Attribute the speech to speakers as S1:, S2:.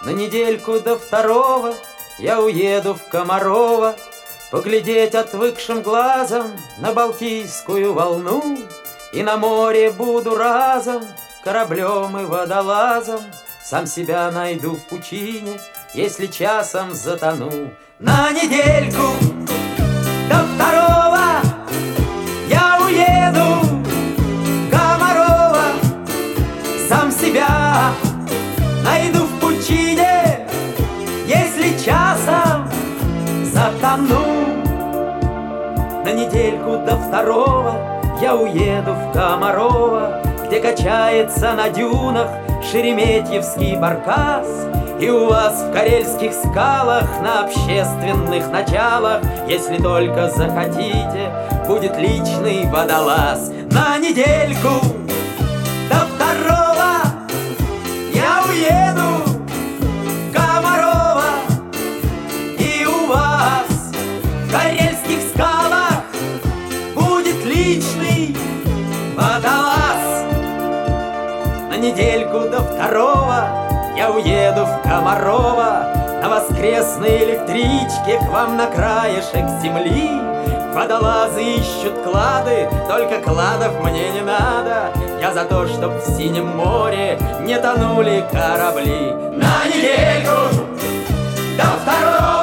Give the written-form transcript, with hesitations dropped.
S1: На недельку до второго я уеду в Комарово, поглядеть отвыкшим глазом на Балтийскую волну. И на море буду разом кораблем и водолазом, сам себя найду в пучине, если часом затону. На недельку до второго я уеду в Комарово, сам себя найду в пучине, если часом затону. На недельку до второго я уеду в Комарово, где качается на дюнах шереметьевский баркас. И у вас в карельских скалах на общественных началах, если только захотите, будет личный водолаз. На недельку до второго я уеду в Комарово, и у вас в карельских скалах будет личный водолаз. На недельку до второго я уеду в Комарово на воскресной электричке к вам на краешек земли. Водолазы ищут клады, только кладов мне не надо. Я за то, чтоб в синем море не тонули корабли. На недельку до второго